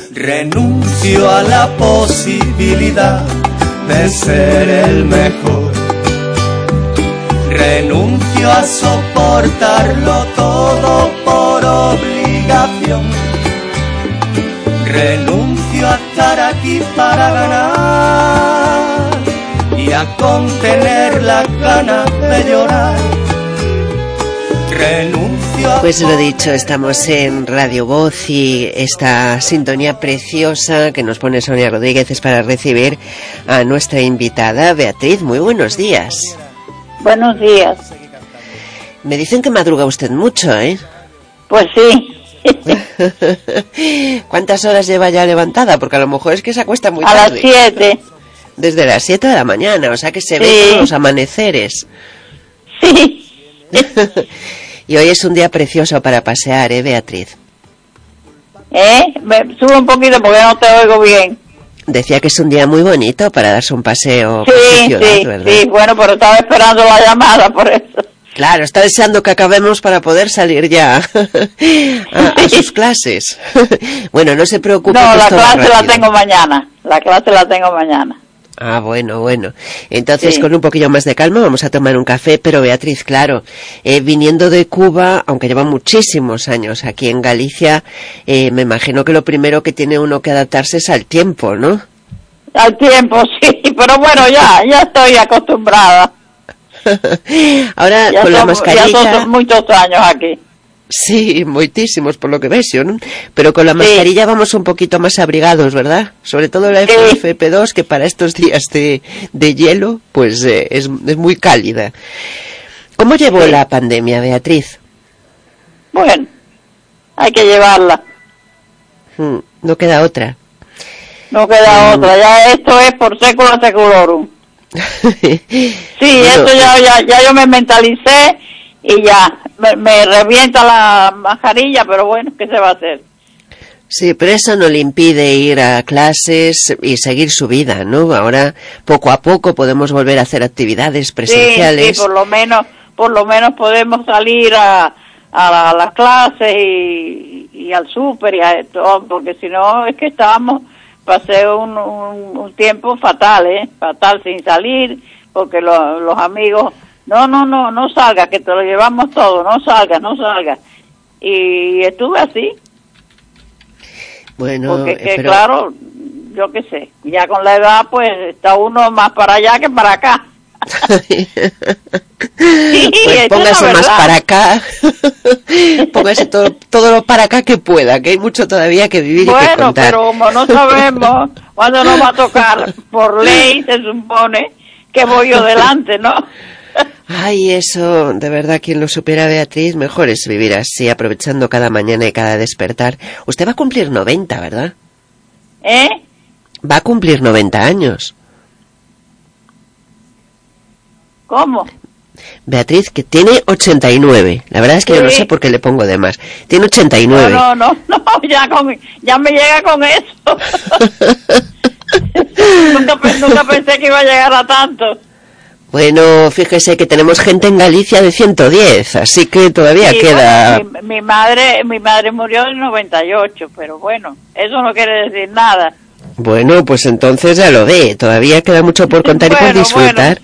Renuncio a la posibilidad de ser el mejor. Renuncio a soportarlo todo por obligación. Renuncio a estar aquí para ganar y a contener las ganas de llorar. Renuncio a... Pues lo dicho, estamos en Radio Voz y esta sintonía preciosa que nos pone Sonia Rodríguez es para recibir a nuestra invitada Beatriz. Muy buenos días. Buenos días. Me dicen que madruga usted mucho, ¿eh? Pues sí. ¿Cuántas horas lleva ya levantada? Porque a lo mejor es que se acuesta muy tarde. A las 7. Desde las 7 de la mañana, o sea que se ve todos los amaneceres. Sí. Y hoy es un día precioso para pasear, Beatriz? Me subo un poquito porque no te oigo bien. Decía que es un día muy bonito para darse un paseo por su ciudad, ¿verdad? Sí, bueno, pero estaba esperando la llamada, por eso. Claro, está deseando que acabemos para poder salir ya a sus clases. Bueno, no se preocupe. No, la clase la tengo mañana. La clase la tengo mañana. Ah, bueno. Entonces, sí, con un poquillo más de calma vamos a tomar un café, pero Beatriz, claro, viniendo de Cuba, aunque lleva muchísimos años aquí en Galicia, me imagino que lo primero que tiene uno que adaptarse es al tiempo, ¿no? Al tiempo, sí, pero bueno, ya estoy acostumbrada. Ahora, ya con la mascarilla... Ya son muchos años aquí. Sí, muchísimos, por lo que ves yo, ¿no? Pero con la mascarilla vamos un poquito más abrigados, ¿verdad? Sobre todo la FFP2, que para estos días de hielo, pues es muy cálida. ¿Cómo llevó la pandemia, Beatriz? Bueno, hay que llevarla. No queda otra. No queda otra, ya esto es por século seculorum. Sí, bueno, esto ya yo me mentalicé y ya, me revienta la mascarilla, pero bueno, ¿qué se va a hacer? Sí, pero eso no le impide ir a clases y seguir su vida, ¿no? Ahora, poco a poco podemos volver a hacer actividades presenciales. Sí, por lo menos podemos salir a las clases y al súper y a todo, porque si no es que pasé un tiempo fatal, fatal sin salir, porque los amigos, no salga, que te lo llevamos todo, no salga. Y estuve así. Bueno, porque pero... claro, yo qué sé, ya con la edad pues está uno más para allá que para acá. Pues póngase más para acá. Póngase todo lo para acá que pueda, que hay mucho todavía que vivir y que contar. Bueno, pero como no sabemos cuándo nos va a tocar, por ley se supone que voy yo delante, ¿no? Ay, eso, de verdad, quien lo supiera, Beatriz, mejor es vivir así, aprovechando cada mañana y cada despertar. Usted va a cumplir 90, ¿verdad? Va a cumplir 90 años. ¿Cómo? Beatriz, que tiene 89. La verdad es que yo no sé por qué le pongo de más. Tiene 89. No, ya me llega con eso. nunca pensé que iba a llegar a tanto. Bueno, fíjese que tenemos gente en Galicia de 110, así que todavía queda... Bueno, mi madre murió en 98, pero bueno, eso no quiere decir nada. Bueno, pues entonces ya lo ve, todavía queda mucho por contar y por disfrutar.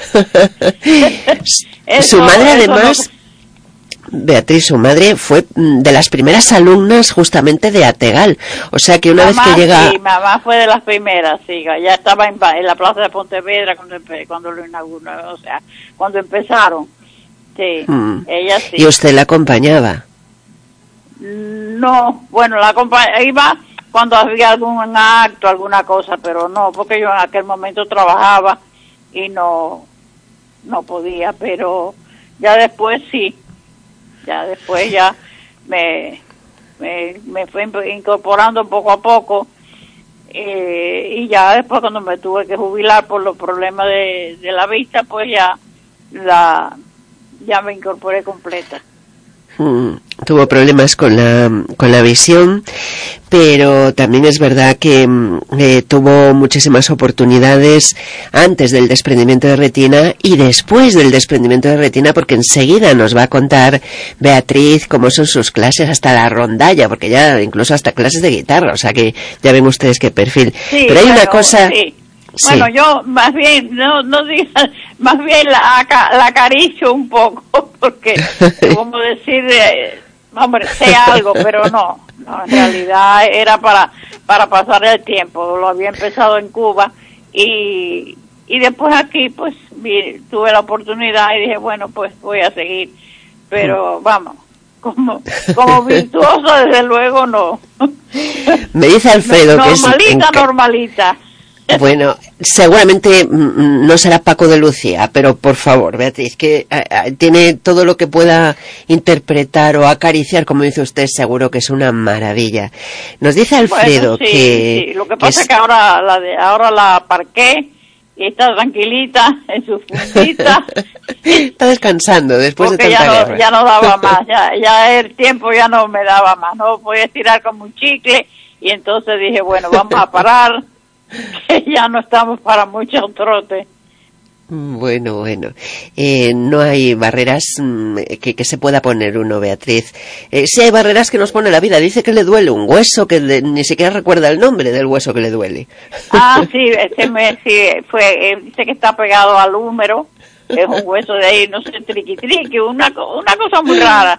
Su madre además, Beatriz, su madre fue de las primeras alumnas justamente de Ategal, o sea que una vez que llega... Sí, mamá fue de las primeras, sí, ya estaba en la plaza de Pontevedra cuando lo inauguró, o sea, cuando empezaron, sí, ella sí. ¿Y usted la acompañaba? No, bueno, iba cuando había algún acto, alguna cosa, pero no, porque yo en aquel momento trabajaba y no podía, pero ya después sí. Ya después me fue incorporando poco a poco y ya después cuando me tuve que jubilar por los problemas de la vista, pues ya me incorporé completa. tuvo problemas con la visión, pero también es verdad que tuvo muchísimas oportunidades antes del desprendimiento de retina y después del desprendimiento de retina, porque enseguida nos va a contar Beatriz cómo son sus clases, hasta la rondalla, porque ya incluso hasta clases de guitarra, o sea que ya ven ustedes qué perfil. Sí, pero hay una cosa... Sí. Sí. Bueno, yo más bien, no diga, más bien la acaricio un poco, porque, como decir, hombre, sé algo, pero no, en realidad era para pasar el tiempo. Lo había empezado en Cuba y después aquí, pues, tuve la oportunidad y dije, bueno, pues voy a seguir. Pero, vamos, como virtuosa, desde luego, no. Me dice Alfredo que es... Normalita. Bueno, seguramente no será Paco de Lucía, pero por favor, Beatriz, que tiene todo lo que pueda interpretar o acariciar, como dice usted, seguro que es una maravilla. Nos dice Alfredo sí. Lo que pasa es que ahora la parqué y está tranquilita en su fundita. Está descansando después de tanta guerra. Ya no daba más, ya el tiempo ya no me daba más, no podía estirar como un chicle y entonces dije, bueno, vamos a parar. Que ya no estamos para mucho trote. Bueno. No hay barreras que se pueda poner uno, Beatriz. Sí hay barreras que nos pone la vida. Dice que le duele un hueso, que ni siquiera recuerda el nombre del hueso que le duele. Sí, dice que está pegado al húmero. Es un hueso de ahí, no sé, triqui, una cosa muy rara.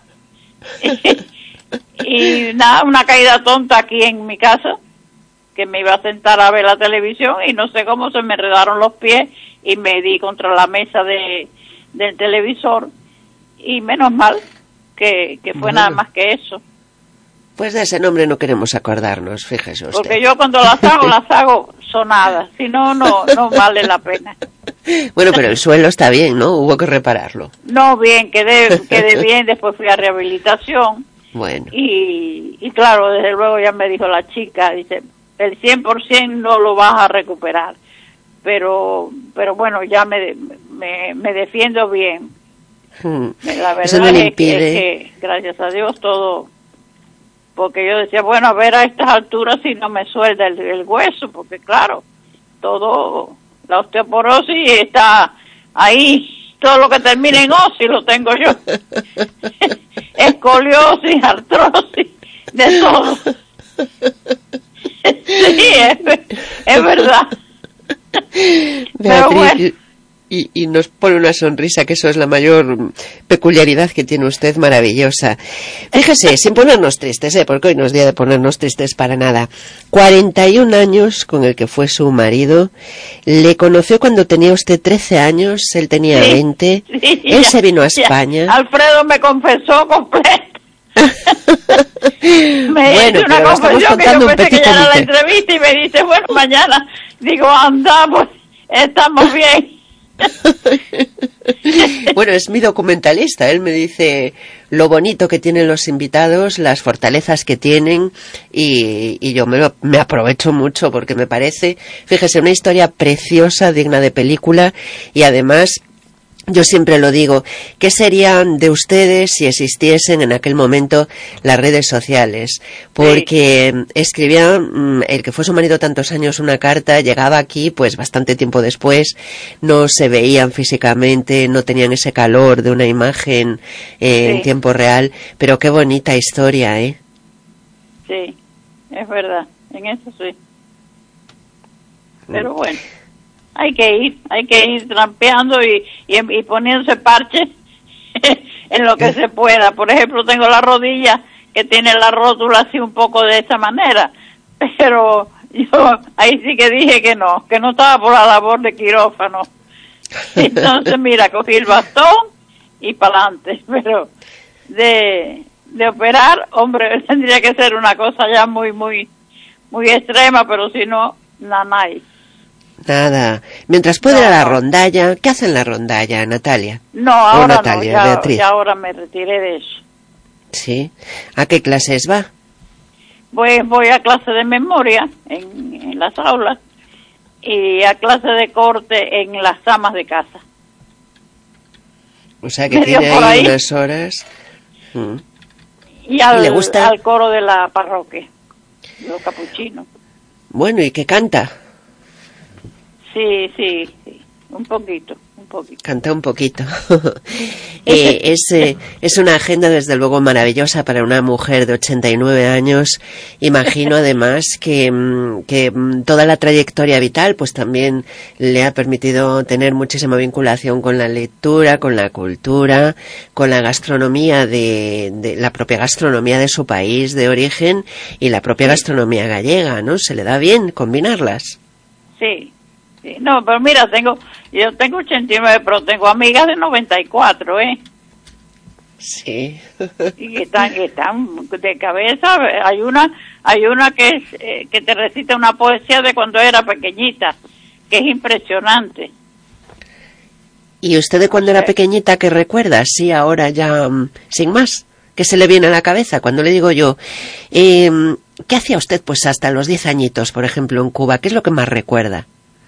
Y nada, una caída tonta aquí en mi casa, que me iba a sentar a ver la televisión y no sé cómo se me enredaron los pies y me di contra la mesa del televisor y menos mal que fue nada más que eso. Pues de ese nombre no queremos acordarnos, fíjese usted. Porque yo cuando las hago sonadas, si no vale la pena. Bueno, pero el suelo está bien, ¿no? Hubo que repararlo. No, bien, quedé bien, después fui a rehabilitación. Bueno. Y claro, desde luego ya me dijo la chica, dice, el 100% no lo vas a recuperar, pero bueno, ya me defiendo bien. La verdad eso no le es impide. que gracias a Dios todo, porque yo decía, bueno, a ver a estas alturas si no me suelda el hueso, porque claro, todo, la osteoporosis está ahí, todo lo que termina en osis lo tengo yo. Escoliosis, artrosis, de todo. Sí, es verdad. Beatriz, pero bueno. y nos pone una sonrisa, que eso es la mayor peculiaridad que tiene usted, maravillosa. Fíjese, sin ponernos tristes, porque hoy no es día de ponernos tristes para nada. 41 años con el que fue su marido. Le conoció cuando tenía usted 13 años, él tenía 20. Sí, él se vino a España. Alfredo me confesó completo. Bueno, hizo una pero estamos confesión que yo contando un pensé que ya era la petit entrevista y me dice, bueno, mañana. Digo, anda, pues estamos bien. Bueno, es mi documentalista. Él me dice lo bonito que tienen los invitados, las fortalezas que tienen, y yo me aprovecho mucho porque me parece, fíjese, una historia preciosa, digna de película, y además, yo siempre lo digo, ¿qué serían de ustedes si existiesen en aquel momento las redes sociales? Porque escribía, el que fue su marido tantos años, una carta, llegaba aquí pues bastante tiempo después, no se veían físicamente, no tenían ese calor de una imagen en tiempo real, pero qué bonita historia, ¿eh? Sí, es verdad, en eso sí. Pero bueno. Hay que ir trampeando y poniéndose parches en lo que se pueda. Por ejemplo, tengo la rodilla que tiene la rótula así un poco de esa manera, pero yo ahí sí que dije que no estaba por la labor de quirófano. Entonces, mira, cogí el bastón y para adelante, pero de operar, hombre, tendría que ser una cosa ya muy, muy, muy extrema, pero si no, nada. Nada. Mientras puede ir a la rondalla, ¿qué hace en la rondalla, Natalia? No, ahora Natalia, no, Beatriz. ya ahora me retiré de eso. Sí. ¿A qué clases va? Voy a clase de memoria en las aulas y a clase de corte en las amas de casa. O sea que tiene ahí unas horas. Y le gusta al coro de la parroquia, los capuchinos. Bueno, ¿y qué canta? Sí, un poquito. Canta un poquito. Es una agenda desde luego maravillosa para una mujer de 89 años. Imagino además que toda la trayectoria vital pues también le ha permitido tener muchísima vinculación con la lectura, con la cultura, con la gastronomía de la propia gastronomía de su país de origen y la propia gastronomía gallega, ¿no? ¿Se le da bien combinarlas? Sí. No, pero mira, yo tengo 89, pero tengo amigas de 94, ¿eh? Sí. Y están de cabeza. Hay una que te recita una poesía de cuando era pequeñita, que es impresionante. ¿Y usted de cuando era pequeñita qué recuerda? Sí, ahora ya, sin más, ¿qué se le viene a la cabeza? Cuando le digo yo, ¿qué hacía usted pues hasta los 10 añitos, por ejemplo, en Cuba? ¿Qué es lo que más recuerda?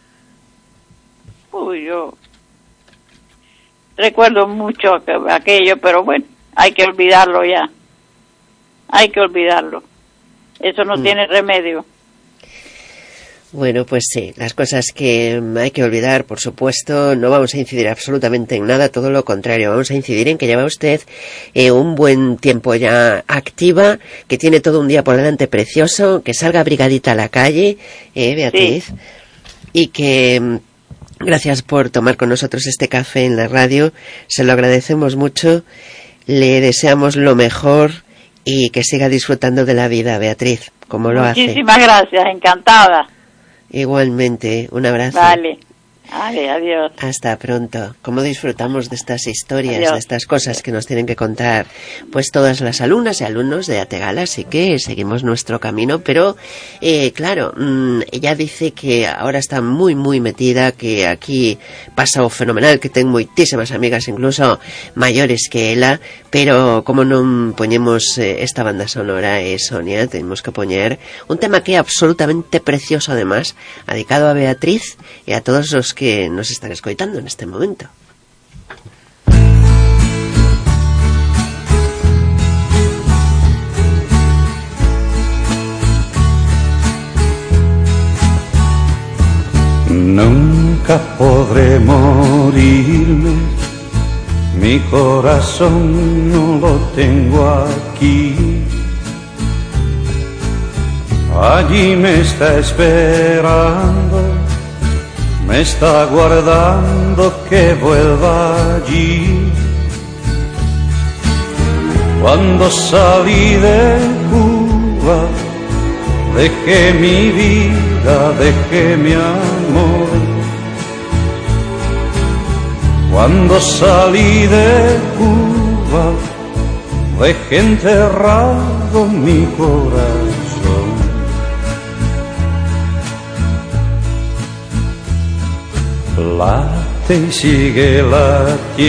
Yo recuerdo mucho aquello, pero bueno, hay que olvidarlo ya. Hay que olvidarlo. Eso no tiene remedio. Bueno, pues sí, las cosas que hay que olvidar, por supuesto, no vamos a incidir absolutamente en nada, todo lo contrario, vamos a incidir en que lleva usted un buen tiempo ya activa, que tiene todo un día por delante precioso, que salga abrigadita a la calle, Beatriz, sí. Y que gracias por tomar con nosotros este café en la radio, se lo agradecemos mucho, le deseamos lo mejor y que siga disfrutando de la vida, Beatriz, como lo hace. Muchísimas gracias, encantada. Igualmente, un abrazo. Vale, adiós. Hasta pronto. ¿Cómo disfrutamos de estas historias, adiós. De estas cosas que nos tienen que contar pues todas las alumnas y alumnos de Ategala? Así que seguimos nuestro camino, pero claro, ella dice que ahora está muy muy metida, que aquí pasa fenomenal, que tengo muchísimas amigas incluso mayores que ella, pero como no ponemos esta banda sonora, Sonia, tenemos que poner un tema que es absolutamente precioso además, dedicado a Beatriz y a todos los que nos están escoitando en este momento. Nunca podré morirme, mi corazón no lo tengo aquí. Allí me está esperando, me está guardando que vuelva allí. Cuando salí de Cuba, dejé mi vida, dejé mi amor. Cuando salí de Cuba, dejé enterrado mi corazón. Late y sigue latiendo